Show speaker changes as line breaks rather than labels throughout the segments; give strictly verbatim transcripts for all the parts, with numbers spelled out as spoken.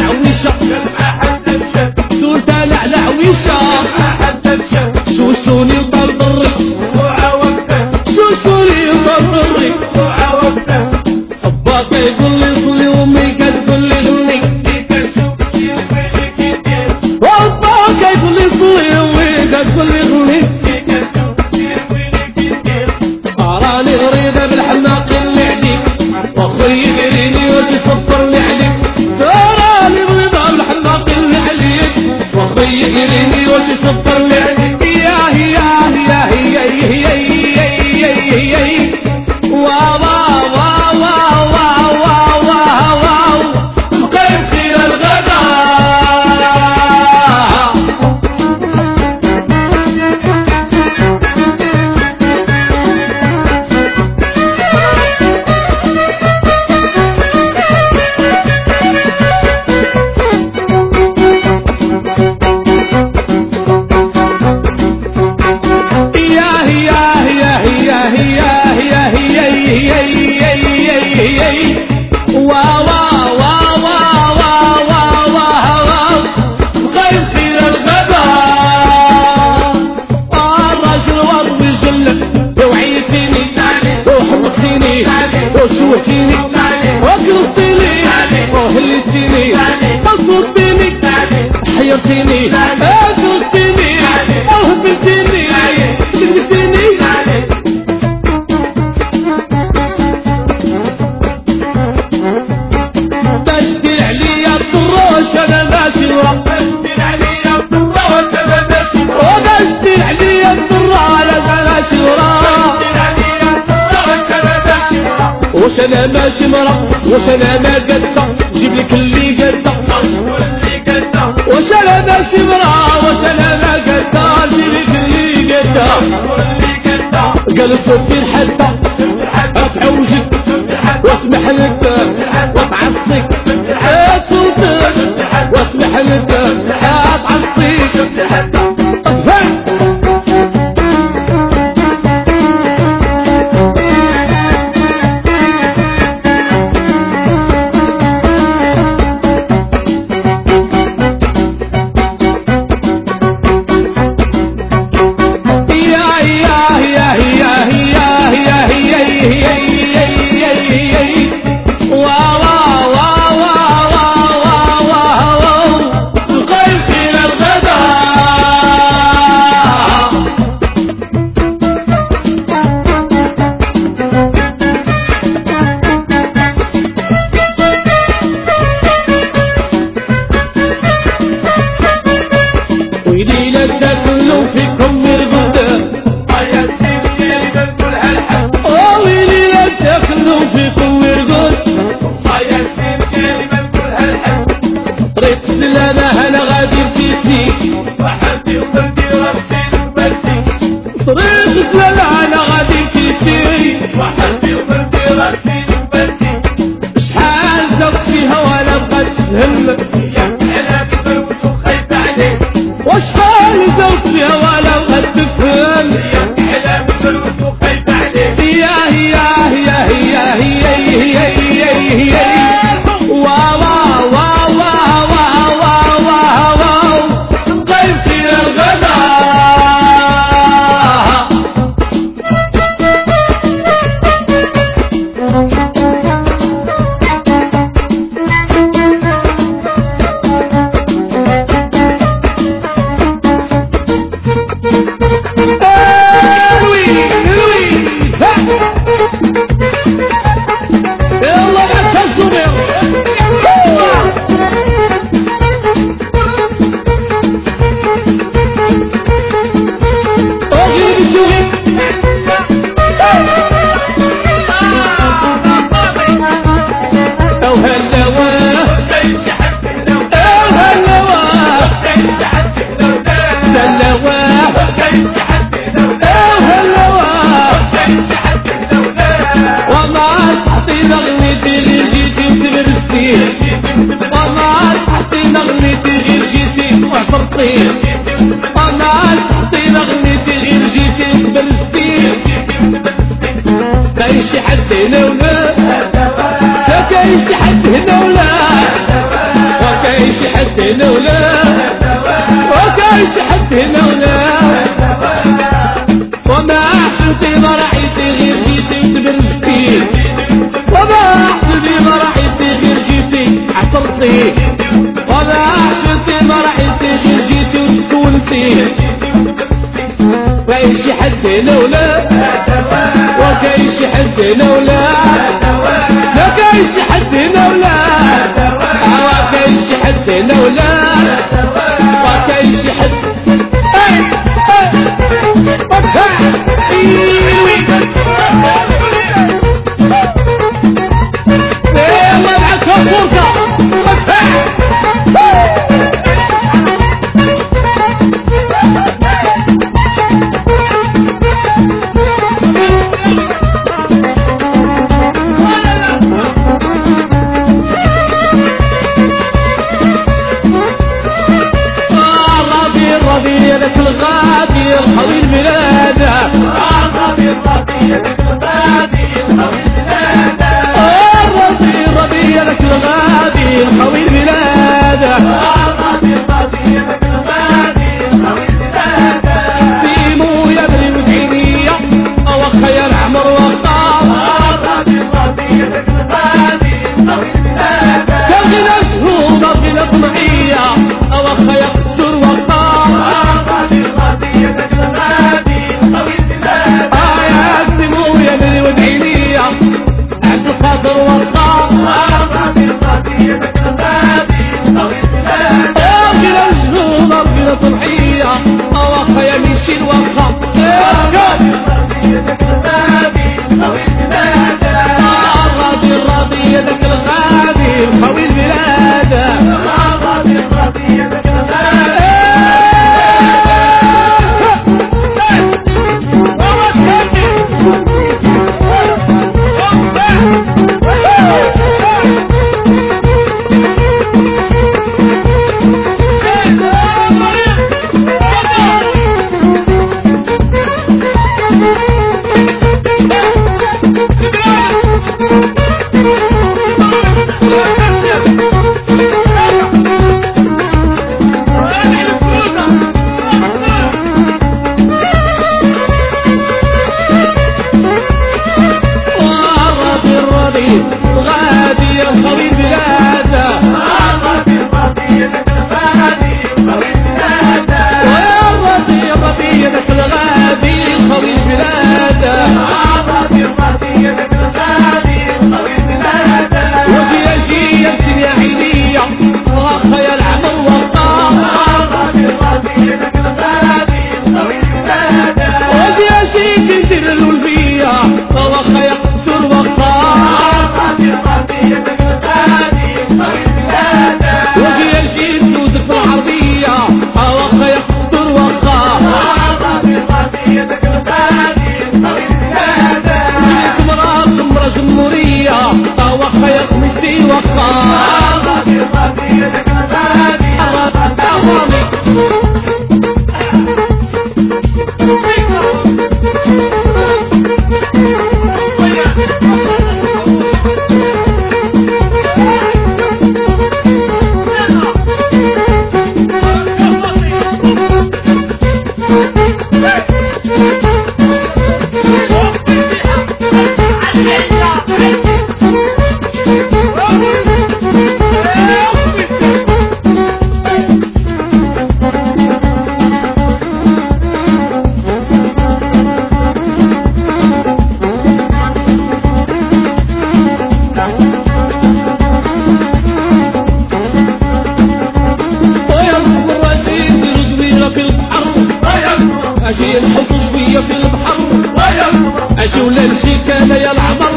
العويشة سوسة على العويشة سوسوني وطرطري سوسوني وطرطري أبا كيقول لي صلي وأمي كتقول لي غني أبا كيقول لي صلي وأمي كتقول لي غني راني غريضة بالحناق اللي عليك وأخوي يديريني واش يصبرني عليك راني غريضة بالحناق اللي عليك وأخوي يديريني واش يصبرني عليك يا هي يا هي هي هي هي هي وا وا وا وا وا وا وا مقيم خير الغدا وشوتيني وكرستيني وهلتيني وصدتيني حيرتيني كرستيني وهبلتيني لبستيني تشكي عليا الطراش انا ماشي ورا تشكي عليا الطراش انا ماشي ورا وتشكي عليا الطراش انا ماشي ورا واش انا ماشي مرا واش انا ما قدة جيب لك اللي قدة واش انا ماشي مرا واش انا ما قدة جيب لك اللي قدة قال صدي الحدة اتعوجك واسمح لك وتعصيك تصدق واسمح لك اتعصيك هنا ولا وكايش حد هنا ولا وما حسنتي ما رأيتي غير جيتي وتبرجتي وما حسنتي ما رأيتي غير جيتي عطرتي وما حسنتي ما رأيتي غير جيتي وتكونتي وكايش حد هنا ولا وكايش حد هنا ولا ما كايش حد هنا ولا وكايش حد هنا ولا وكايش حد الله معك فرصة لك الغادي الخوي البلادة الربي الربي لك الغادي الخوي البلادة الربي الربي لك الغادي الخوي البلادة الربي الربي لك الغادي الخوي البلادة سيمو يا بني مدعينية وخا يا العمر وخا الربي الربي لك الغادي الخوي البلادة كالغنى شهود الغنى طمعية وخا يقدر وخا عبد القادر والله الربي الربي لك الغادي الخوي البلاد ارجل الجنود ارجل طمعية واخا يا ميشيل واخا الربي الربي لك الغادي الخوي البلاد الربي الربي لك الغادي الخوي البلاد الربي الربي لك الغادي اجي نحط شويه في البحر اجي ولا نمشي كان يا العمر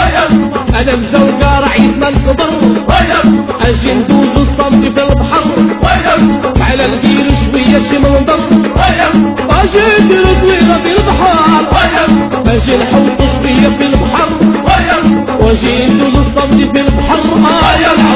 انا مزوقه رعيتنا الكبر اجي ندوز الصمت في البحر على ندير شويه شي منظر اجي ندير طويله في البحر اجي نحط شويه في البحر واجي ندوز الصمت في البحر